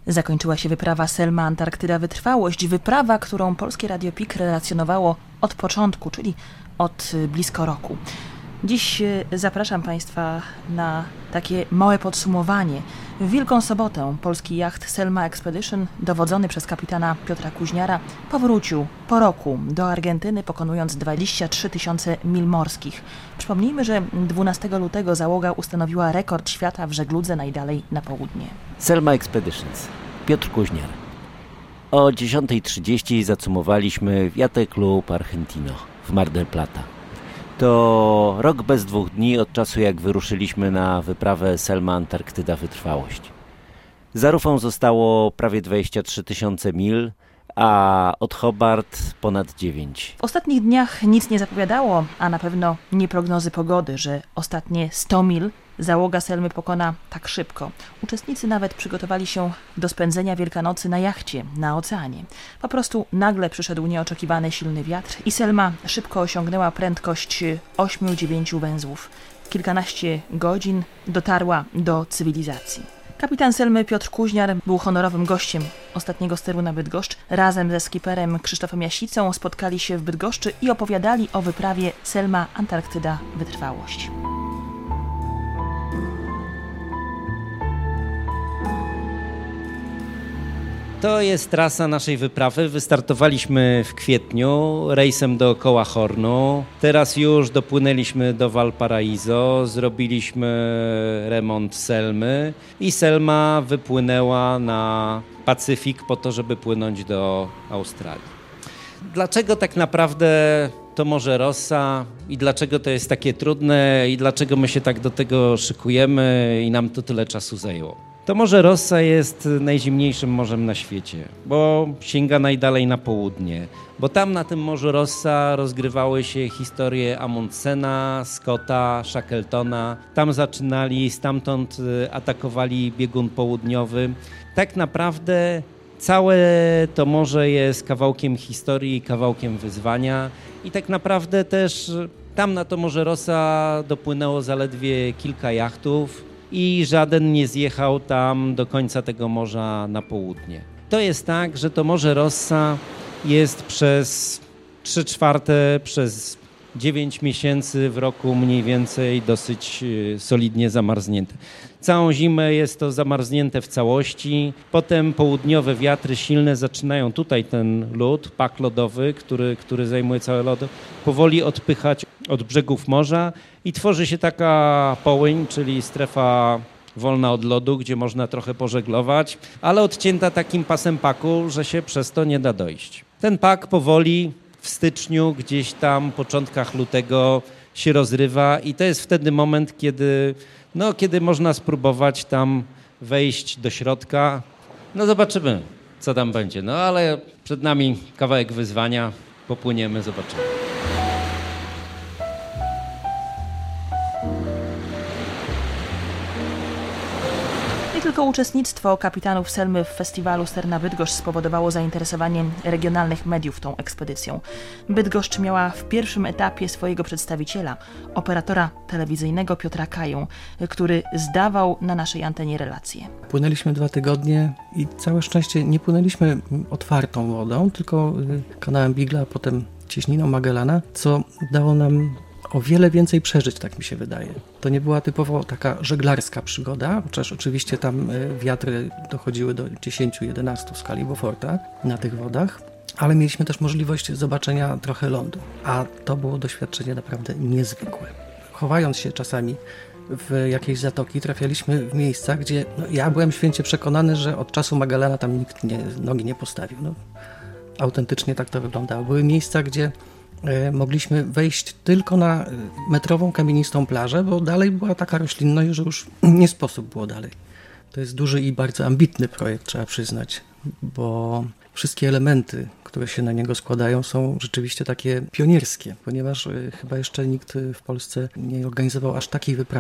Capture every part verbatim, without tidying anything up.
Zakończyła się wyprawa Selma Antarktyda Wytrwałość, wyprawa, którą Polskie Radio P I K relacjonowało od początku, czyli od blisko roku. Dziś zapraszam Państwa na takie małe podsumowanie. W Wielką Sobotę polski jacht Selma Expedition, dowodzony przez kapitana Piotra Kuźniara, powrócił po roku do Argentyny, pokonując dwadzieścia trzy tysiące mil morskich. Przypomnijmy, że dwunastego lutego załoga ustanowiła rekord świata w żegludze najdalej na południe. Selma Expeditions. Piotr Kuźniar. O dziesiątej trzydzieści zacumowaliśmy w Yacht Club Argentino w Mar del Plata. To rok bez dwóch dni od czasu, jak wyruszyliśmy na wyprawę Selma Antarktyda Wytrwałość. Za rufą zostało prawie dwadzieścia trzy tysiące mil, a od Hobart ponad dziewięć. W ostatnich dniach nic nie zapowiadało, a na pewno nie prognozy pogody, że ostatnie sto mil załoga Selmy pokona tak szybko. Uczestnicy nawet przygotowali się do spędzenia Wielkanocy na jachcie, na oceanie. Po prostu nagle przyszedł nieoczekiwany silny wiatr i Selma szybko osiągnęła prędkość ośmiu dziewięciu węzłów. W kilkanaście godzin dotarła do cywilizacji. Kapitan Selmy Piotr Kuźniar był honorowym gościem ostatniego steru na Bydgoszcz. Razem ze skiperem Krzysztofem Jasicą spotkali się w Bydgoszczy i opowiadali o wyprawie Selma Antarktyda Wytrwałość. To jest trasa naszej wyprawy. Wystartowaliśmy w kwietniu rejsem dookoła Hornu. Teraz już dopłynęliśmy do Valparaiso, zrobiliśmy remont Selmy i Selma wypłynęła na Pacyfik po to, żeby płynąć do Australii. Dlaczego tak naprawdę to Morze Rossa i dlaczego to jest takie trudne i dlaczego my się tak do tego szykujemy i nam to tyle czasu zajęło? To Morze Rossa jest najzimniejszym morzem na świecie, bo sięga najdalej na południe, bo tam na tym Morzu Rossa rozgrywały się historie Amundsena, Scotta, Shackletona. Tam zaczynali, stamtąd atakowali biegun południowy. Tak naprawdę całe to morze jest kawałkiem historii, kawałkiem wyzwania i tak naprawdę też tam na to Morze Rossa dopłynęło zaledwie kilka jachtów i żaden nie zjechał tam do końca tego morza na południe. To jest tak, że to Morze Rossa jest przez trzy czwarte, przez dziewięć miesięcy w roku mniej więcej dosyć solidnie zamarznięte. Całą zimę jest to zamarznięte w całości, potem południowe wiatry silne zaczynają tutaj ten lód, pak lodowy, który, który zajmuje całe lodo, powoli odpychać od brzegów morza i tworzy się taka połyń, czyli strefa wolna od lodu, gdzie można trochę pożeglować, ale odcięta takim pasem paku, że się przez to nie da dojść. Ten pak powoli w styczniu, gdzieś tam, początkach lutego się rozrywa i to jest wtedy moment, kiedy, no, kiedy można spróbować tam wejść do środka. No zobaczymy, co tam będzie. No ale przed nami kawałek wyzwania, popłyniemy, zobaczymy. Tylko uczestnictwo kapitanów Selmy w festiwalu Ster na Bydgoszcz spowodowało zainteresowanie regionalnych mediów tą ekspedycją. Bydgoszcz miała w pierwszym etapie swojego przedstawiciela, operatora telewizyjnego Piotra Kaję, który zdawał na naszej antenie relacje. Płynęliśmy dwa tygodnie i całe szczęście nie płynęliśmy otwartą wodą, tylko kanałem Bigla, a potem cieśniną Magellana, co dało nam o wiele więcej przeżyć, tak mi się wydaje. To nie była typowo taka żeglarska przygoda, chociaż oczywiście tam wiatry dochodziły do dziesięć do jedenastu w skali Beauforta na tych wodach, ale mieliśmy też możliwość zobaczenia trochę lądu, a to było doświadczenie naprawdę niezwykłe. Chowając się czasami w jakiejś zatoki, trafialiśmy w miejsca, gdzie no, ja byłem święcie przekonany, że od czasu Magellana tam nikt nie, nogi nie postawił. No, autentycznie tak to wyglądało. Były miejsca, gdzie mogliśmy wejść tylko na metrową kamienistą plażę, bo dalej była taka roślinność, że już nie sposób było dalej. To jest duży i bardzo ambitny projekt, trzeba przyznać, bo wszystkie elementy, które się na niego składają, są rzeczywiście takie pionierskie, ponieważ chyba jeszcze nikt w Polsce nie organizował aż takiej wyprawy.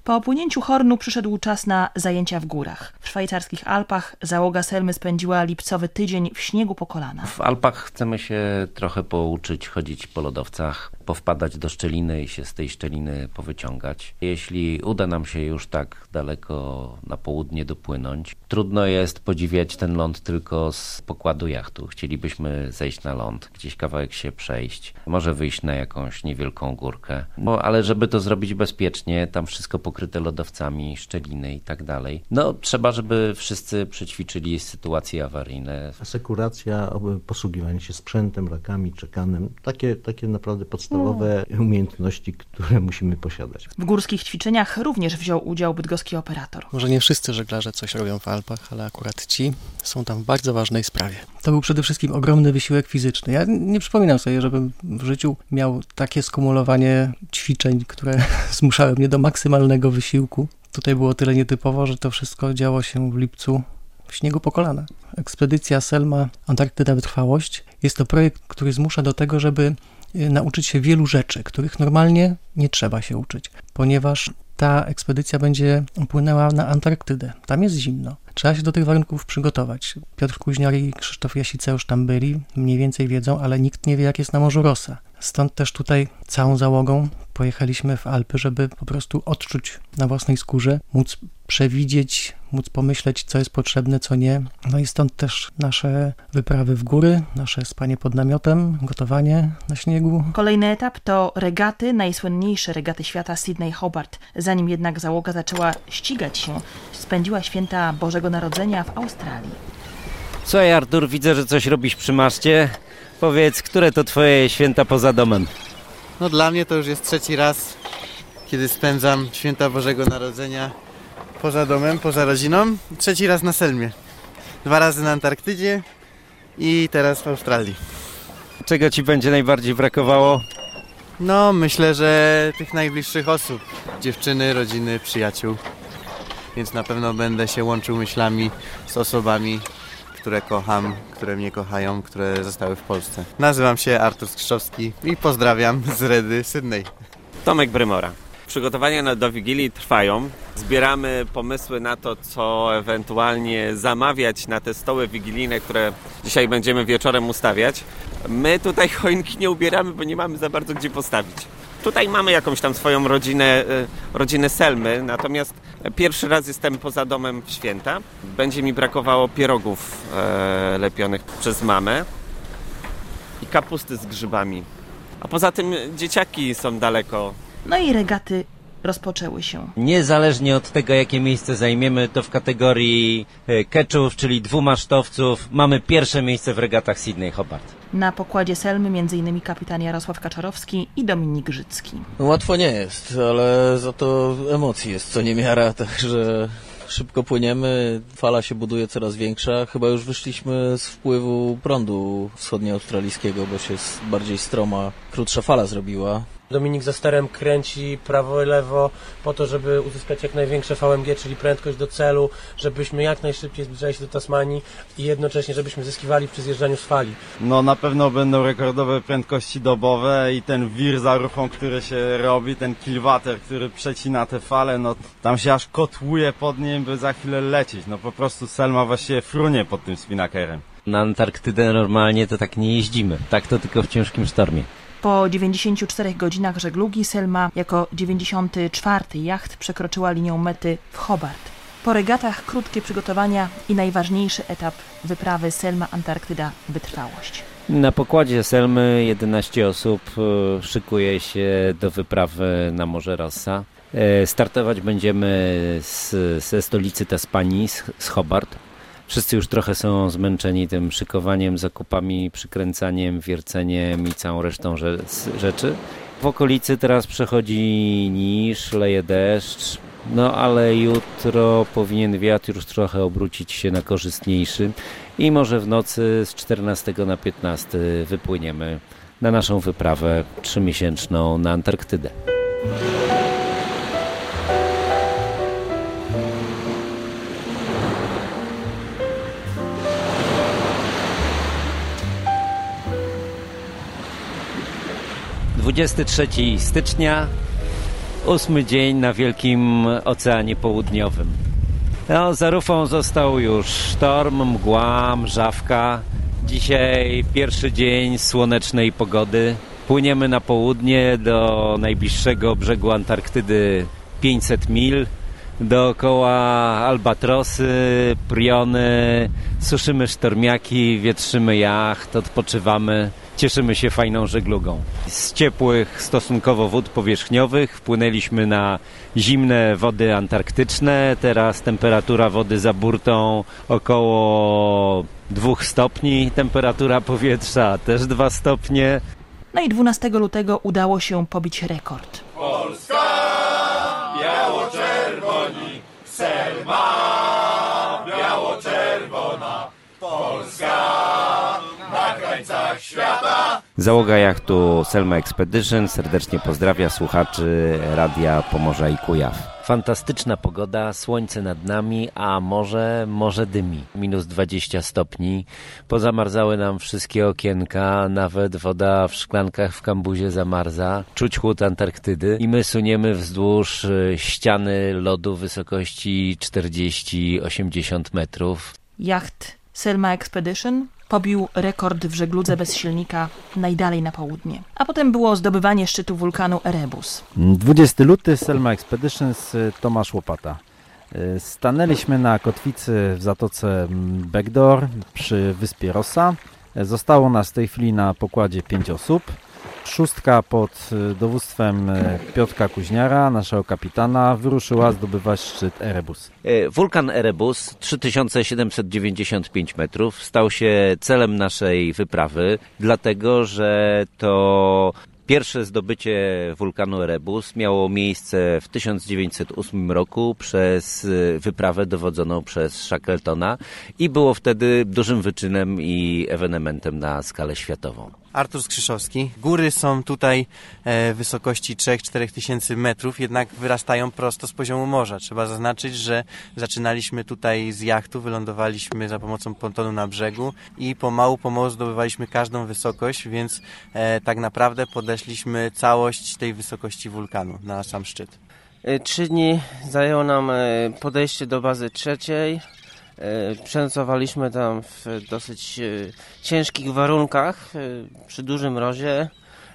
Po opłynięciu Hornu przyszedł czas na zajęcia w górach. W szwajcarskich Alpach załoga Selmy spędziła lipcowy tydzień w śniegu po kolana. W Alpach chcemy się trochę pouczyć chodzić po lodowcach, powpadać do szczeliny i się z tej szczeliny powyciągać. Jeśli uda nam się już tak daleko na południe dopłynąć, trudno jest podziwiać ten ląd tylko z pokładu jachtu. Chcielibyśmy zejść na ląd, gdzieś kawałek się przejść, może wyjść na jakąś niewielką górkę. No ale żeby to zrobić bezpiecznie, tam wszystko pokryte lodowcami, szczeliny i tak dalej. No trzeba, żeby wszyscy przećwiczyli sytuacje awaryjne. Asekuracja, posługiwanie się sprzętem, rakami, czekanem, takie, takie naprawdę podstawowe umiejętności, które musimy posiadać. W górskich ćwiczeniach również wziął udział bydgoski operator. Może nie wszyscy żeglarze coś robią w Alpach, ale akurat ci są tam w bardzo ważnej sprawie. To był przede wszystkim ogromny wysiłek fizyczny. Ja nie przypominam sobie, żebym w życiu miał takie skumulowanie ćwiczeń, które zmuszały mnie do maksymalnego wysiłku. Tutaj było tyle nietypowo, że to wszystko działo się w lipcu w śniegu po kolana. Ekspedycja Selma Antarktyda Wytrwałość jest to projekt, który zmusza do tego, żeby nauczyć się wielu rzeczy, których normalnie nie trzeba się uczyć, ponieważ ta ekspedycja będzie płynęła na Antarktydę. Tam jest zimno. Trzeba się do tych warunków przygotować. Piotr Kuźniar i Krzysztof Jasica już tam byli, mniej więcej wiedzą, ale nikt nie wie, jak jest na Morzu Rossa. Stąd też tutaj całą załogą pojechaliśmy w Alpy, żeby po prostu odczuć na własnej skórze, móc przewidzieć, móc pomyśleć, co jest potrzebne, co nie. No i stąd też nasze wyprawy w góry, nasze spanie pod namiotem, gotowanie na śniegu. Kolejny etap to regaty, najsłynniejsze regaty świata Sydney Hobart. Zanim jednak załoga zaczęła ścigać się, spędziła święta Bożego Narodzenia w Australii. Słuchaj, Artur, widzę, że coś robisz przy maszcie. Powiedz, które to twoje święta poza domem? No dla mnie to już jest trzeci raz, kiedy spędzam święta Bożego Narodzenia poza domem, poza rodziną. Trzeci raz na Selmie. Dwa razy na Antarktydzie i teraz w Australii. Czego ci będzie najbardziej brakowało? No myślę, że tych najbliższych osób. Dziewczyny, rodziny, przyjaciół. Więc na pewno będę się łączył myślami z osobami, które kocham, które mnie kochają, które zostały w Polsce. Nazywam się Artur Skrzyszowski i pozdrawiam z Redy Sydney. Tomek Brymora. Przygotowania do Wigilii trwają. Zbieramy pomysły na to, co ewentualnie zamawiać na te stoły wigilijne, które dzisiaj będziemy wieczorem ustawiać. My tutaj choinki nie ubieramy, bo nie mamy za bardzo gdzie postawić. Tutaj mamy jakąś tam swoją rodzinę, rodzinę Selmy, natomiast pierwszy raz jestem poza domem w święta. Będzie mi brakowało pierogów e, lepionych przez mamę i kapusty z grzybami. A poza tym dzieciaki są daleko. No i regaty rozpoczęły się. Niezależnie od tego, jakie miejsce zajmiemy, to w kategorii keczów, czyli dwumasztowców, mamy pierwsze miejsce w regatach Sydney Hobart. Na pokładzie Selmy m.in. kapitan Jarosław Kaczarowski i Dominik Grzycki. Łatwo nie jest, ale za to emocji jest co niemiara, także szybko płyniemy, fala się buduje coraz większa. Chyba już wyszliśmy z wpływu prądu wschodnioaustralijskiego, bo się bardziej stroma, krótsza fala zrobiła. Dominik za sterem kręci prawo i lewo po to, żeby uzyskać jak największe V M G, czyli prędkość do celu, żebyśmy jak najszybciej zbliżali się do Tasmanii i jednocześnie, żebyśmy zyskiwali przy zjeżdżaniu z fali. No na pewno będą rekordowe prędkości dobowe i ten wir za rufą, który się robi, ten kilwater, który przecina te fale, no tam się aż kotłuje pod nim, by za chwilę lecieć. No po prostu Selma właściwie frunie pod tym spinnakerem. Na Antarktydę normalnie to tak nie jeździmy, tak to tylko w ciężkim sztormie. Po dziewięćdziesięciu czterech godzinach żeglugi Selma jako dziewięćdziesiąty czwarty jacht przekroczyła linię mety w Hobart. Po regatach krótkie przygotowania i najważniejszy etap wyprawy Selma Antarktyda Wytrwałość. Na pokładzie Selmy jedenaście osób szykuje się do wyprawy na Morze Rossa. Startować będziemy z, ze stolicy Tasmanii, z, z Hobart. Wszyscy już trochę są zmęczeni tym szykowaniem, zakupami, przykręcaniem, wierceniem i całą resztą rzeczy. W okolicy teraz przechodzi niż, leje deszcz, no ale jutro powinien wiatr już trochę obrócić się na korzystniejszy i może w nocy z czternastego na piętnasty wypłyniemy na naszą wyprawę trzymiesięczną na Antarktydę. dwudziestego trzeciego stycznia Ósmy dzień na Wielkim Oceanie Południowym. No, za rufą został już sztorm, mgła, mrzawka. Dzisiaj pierwszy dzień słonecznej pogody. Płyniemy na południe do najbliższego brzegu Antarktydy pięćset mil. Dookoła albatrosy, priony, suszymy sztormiaki, wietrzymy jacht, odpoczywamy, cieszymy się fajną żeglugą. Z ciepłych stosunkowo wód powierzchniowych wpłynęliśmy na zimne wody antarktyczne. Teraz temperatura wody za burtą około dwóch stopni, temperatura powietrza też dwa stopnie. No i dwunastego lutego udało się pobić rekord. Polska, biało-czerwoni, Selma, biało-czerwona, Polska, na krańcach świata. Załoga jachtu Selma Expedition serdecznie pozdrawia słuchaczy Radia Pomorza i Kujaw. Fantastyczna pogoda, słońce nad nami, a morze, morze dymi. Minus dwadzieścia stopni, pozamarzały nam wszystkie okienka, nawet woda w szklankach w kambuzie zamarza. Czuć chłód Antarktydy i my suniemy wzdłuż ściany lodu wysokości czterdzieści do osiemdziesięciu metrów. Jacht Selma Expedition pobił rekord w żegludze bez silnika najdalej na południe. A potem było zdobywanie szczytu wulkanu Erebus. dwudziestego lutego Selma Expeditions, Tomasz Łopata. Stanęliśmy na kotwicy w zatoce Backdoor przy wyspie Rossa. Zostało nas w tej chwili na pokładzie pięć osób. Szóstka pod dowództwem Piotra Kuźniara, naszego kapitana, wyruszyła zdobywać szczyt Erebus. Wulkan Erebus, trzy tysiące siedemset dziewięćdziesiąt pięć metrów, stał się celem naszej wyprawy, dlatego że to pierwsze zdobycie wulkanu Erebus miało miejsce w tysiąc dziewięćset ósmym roku przez wyprawę dowodzoną przez Shackletona i było wtedy dużym wyczynem i ewenementem na skalę światową. Artur Skrzyszowski. Góry są tutaj e, wysokości trzy do czterech tysięcy metrów, jednak wyrastają prosto z poziomu morza. Trzeba zaznaczyć, że zaczynaliśmy tutaj z jachtu, wylądowaliśmy za pomocą pontonu na brzegu i pomału, pomału zdobywaliśmy każdą wysokość, więc e, tak naprawdę podeszliśmy całość tej wysokości wulkanu na sam szczyt. Trzy dni zajęło nam podejście do bazy trzeciej. Przenocowaliśmy tam w dosyć ciężkich warunkach, przy dużym mrozie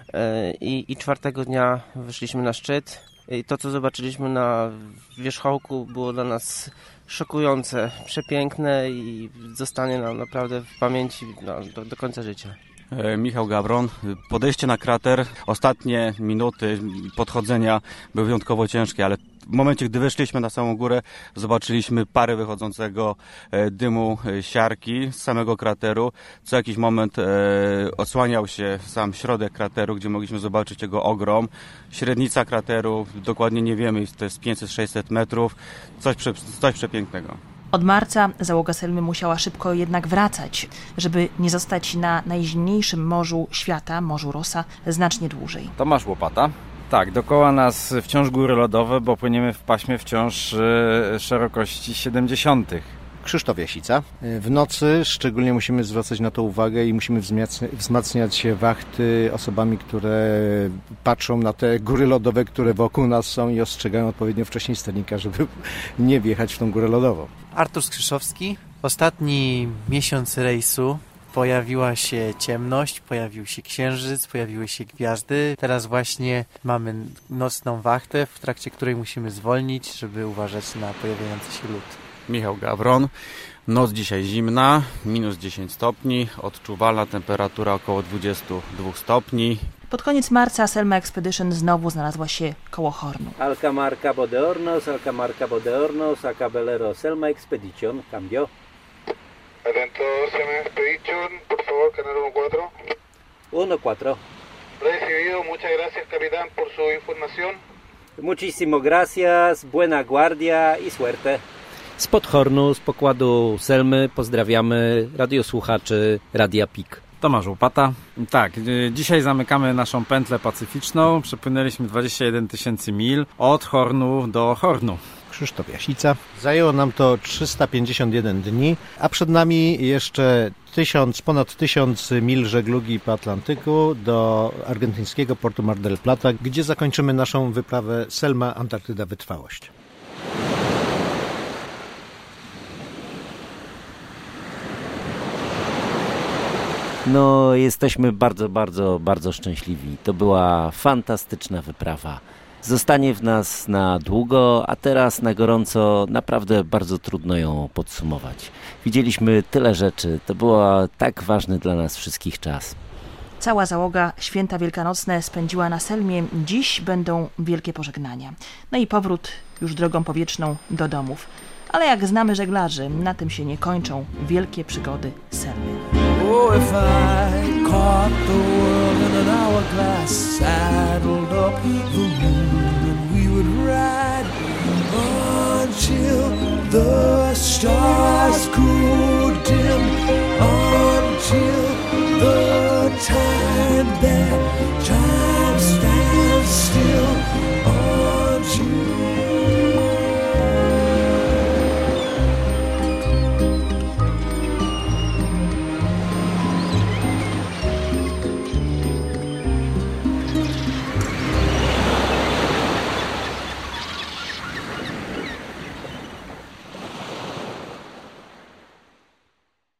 i, i czwartego dnia wyszliśmy na szczyt. I to, co zobaczyliśmy na wierzchołku, było dla nas szokujące, przepiękne i zostanie nam naprawdę w pamięci no, do, do końca życia. Michał Gawron. Podejście na krater, ostatnie minuty podchodzenia były wyjątkowo ciężkie, ale w momencie, gdy weszliśmy na samą górę, zobaczyliśmy parę wychodzącego dymu, siarki z samego krateru. Co jakiś moment e, odsłaniał się sam środek krateru, gdzie mogliśmy zobaczyć jego ogrom. Średnica krateru, dokładnie nie wiemy, to jest pięćset do sześciuset metrów. Coś, prze, coś przepięknego. Od marca załoga Selmy musiała szybko jednak wracać, żeby nie zostać na najzimniejszym morzu świata, Morzu Rossa, znacznie dłużej. Tomasz Łopata. Tak, dookoła nas wciąż góry lodowe, bo płyniemy w paśmie wciąż e, szerokości siedemdziesiątych. Krzysztof Jasica. W nocy szczególnie musimy zwracać na to uwagę i musimy wzmacniać wachty osobami, które patrzą na te góry lodowe, które wokół nas są i ostrzegają odpowiednio wcześniej sternika, żeby nie wjechać w tą górę lodową. Artur Skrzyszowski. Ostatni miesiąc rejsu pojawiła się ciemność, pojawił się księżyc, pojawiły się gwiazdy. Teraz właśnie mamy nocną wachtę, w trakcie której musimy zwolnić, żeby uważać na pojawiający się lód. Michał Gawron. Noc dzisiaj zimna, minus dziesięć stopni, odczuwalna temperatura około dwadzieścia dwa stopni. Pod koniec marca Selma Expedition znowu znalazła się koło Hornu. Alcamar Cabo de Hornos, Alcamar Cabo de Hornos, a Caballero Selma Expedition, cambio. Atento, Selma Expedition, por favor, canal uno cuatro. uno cuatro. Recibido, muchas gracias, capitán, por su información. Muchísimo gracias, buena guardia y suerte. Spod Hornu, z pokładu Selmy pozdrawiamy radiosłuchaczy Radia P I K. Tomasz Łopata. Tak, dzisiaj zamykamy naszą pętlę pacyficzną. Przepłynęliśmy dwadzieścia jeden tysięcy mil od Hornu do Hornu. Krzysztof Jasica. Zajęło nam to trzysta pięćdziesiąt jeden dni, a przed nami jeszcze tysiąc, ponad tysiąc mil żeglugi po Atlantyku do argentyńskiego portu Mar del Plata, gdzie zakończymy naszą wyprawę Selma Antarktyda Wytrwałość. No, jesteśmy bardzo, bardzo, bardzo szczęśliwi. To była fantastyczna wyprawa. Zostanie w nas na długo, a teraz na gorąco naprawdę bardzo trudno ją podsumować. Widzieliśmy tyle rzeczy, to był tak ważny dla nas wszystkich czas. Cała załoga święta wielkanocne spędziła na Selmie. Dziś będą wielkie pożegnania. No i powrót już drogą powietrzną do domów. Ale jak znamy żeglarzy, na tym się nie kończą wielkie przygody Selmy. Oh, if I caught the world in an hourglass, saddled up the moon, and we would ride until the stars could